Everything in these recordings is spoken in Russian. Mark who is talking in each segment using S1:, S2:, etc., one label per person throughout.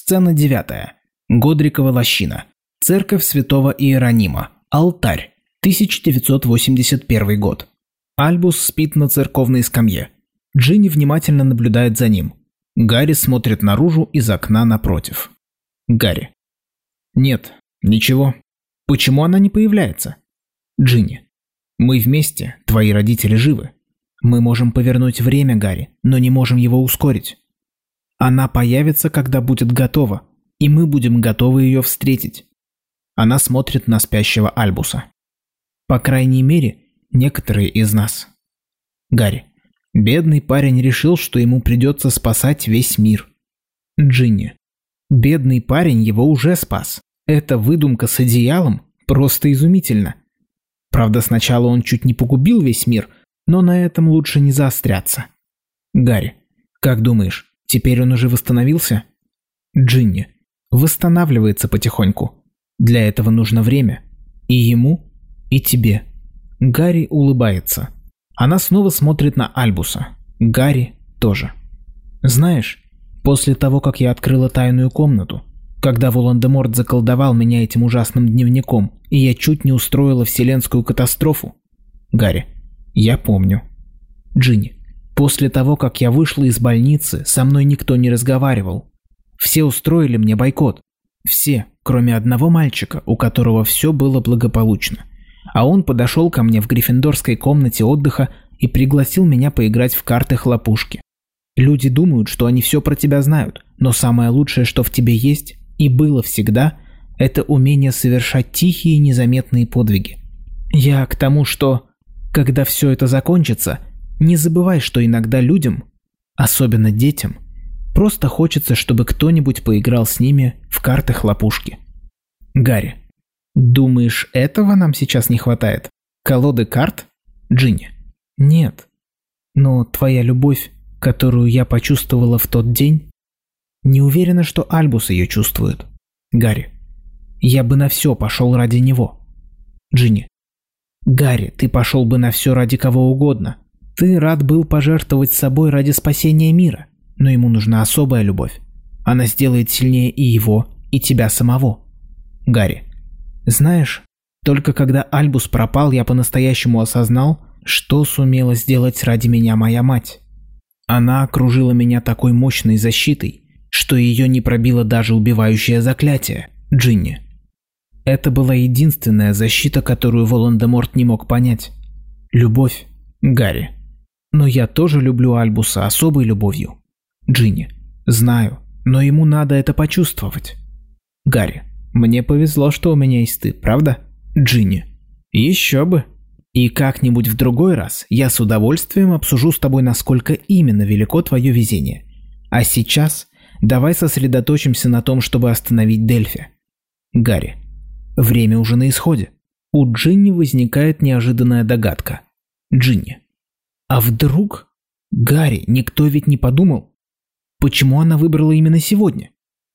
S1: Сцена 9. Годрикова лощина. Церковь святого Иеронима. Алтарь. 1981 год. Альбус спит на церковной скамье. Джинни внимательно наблюдает за ним. Гарри смотрит наружу из окна напротив. Гарри. Нет, ничего. Почему она не появляется? Джинни. Мы вместе, твои родители живы. Мы можем повернуть время, Гарри, но не можем его ускорить. Она появится, когда будет готова, и мы будем готовы ее встретить. Она смотрит на спящего Альбуса. По крайней мере, некоторые из нас. Гарри. Бедный парень решил, что ему придется спасать весь мир. Джинни. Бедный парень его уже спас. Эта выдумка с одеялом просто изумительна. Правда, сначала он чуть не погубил весь мир, но на этом лучше не заостряться. Гарри. Как думаешь, теперь он уже восстановился? Джинни. Восстанавливается потихоньку. Для этого нужно время. И ему, и тебе. Гарри улыбается. Она снова смотрит на Альбуса. Гарри тоже. Знаешь, после того, как я открыла тайную комнату, когда Волан-де-Морт заколдовал меня этим ужасным дневником, и я чуть не устроила вселенскую катастрофу. Гарри. Я помню. Джинни. После того, как я вышла из больницы, со мной никто не разговаривал. Все устроили мне бойкот. Все, кроме одного мальчика, у которого все было благополучно. А он подошел ко мне в гриффиндорской комнате отдыха и пригласил меня поиграть в карты-хлопушки. Люди думают, что они все про тебя знают, но самое лучшее, что в тебе есть, и было всегда, это умение совершать тихие незаметные подвиги. Я к тому, что, когда все это закончится, не забывай, что иногда людям, особенно детям, просто хочется, чтобы кто-нибудь поиграл с ними в карты-хлопушки. Гарри. Думаешь, этого нам сейчас не хватает? Колоды карт? Джинни. Нет. Но твоя любовь, которую я почувствовала в тот день, не уверена, что Альбус ее чувствует. Гарри. Я бы на все пошел ради него. Джинни. Гарри, ты пошел бы на все ради кого угодно. Ты рад был пожертвовать собой ради спасения мира, но ему нужна особая любовь. Она сделает сильнее и его, и тебя самого. Гарри. Знаешь, только когда Альбус пропал, я по-настоящему осознал, что сумела сделать ради меня моя мать. Она окружила меня такой мощной защитой, что ее не пробило даже убивающее заклятие, Джинни. Это была единственная защита, которую Волан-де-Морт не мог понять. Любовь, Гарри. Но я тоже люблю Альбуса особой любовью. Джинни. Знаю, но ему надо это почувствовать. Гарри. Мне повезло, что у меня есть ты, правда? Джинни. Еще бы. И как-нибудь в другой раз я с удовольствием обсужу с тобой, насколько именно велико твое везение. А сейчас давай сосредоточимся на том, чтобы остановить Дельфи. Гарри. Время уже на исходе. У Джинни возникает неожиданная догадка. Джинни. А вдруг? Гарри, никто ведь не подумал. Почему она выбрала именно сегодня?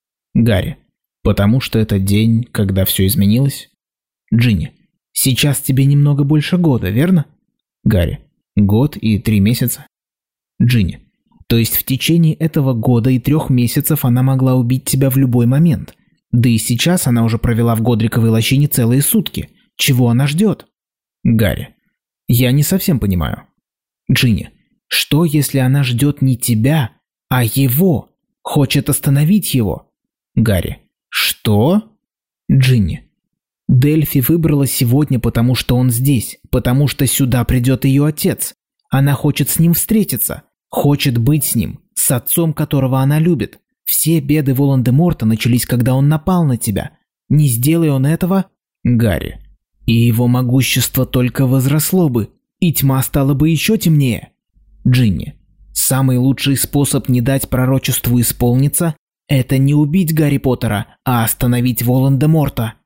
S1: Гарри. Потому что это день, когда все изменилось. Джинни. Сейчас тебе немного больше года, верно? Гарри. Год и 3 месяца. Джинни. То есть в течение этого года и 3 месяцев она могла убить тебя в любой момент. Да и сейчас она уже провела в Годриковой лощине целые сутки. Чего она ждет? Гарри. Я не совсем понимаю. Джинни. Что, если она ждет не тебя, а его? Хочет остановить его? Гарри. Что? Джинни. Дельфи выбрала сегодня, потому что он здесь, потому что сюда придет ее отец. Она хочет с ним встретиться, хочет быть с ним, с отцом, которого она любит. Все беды Волан-де-Морта начались, когда он напал на тебя. Не сделай он этого, Гарри. И его могущество только возросло бы, и тьма стала бы еще темнее. Джинни. Самый лучший способ не дать пророчеству исполниться – это не убить Гарри Поттера, а остановить Волан-де-Морта.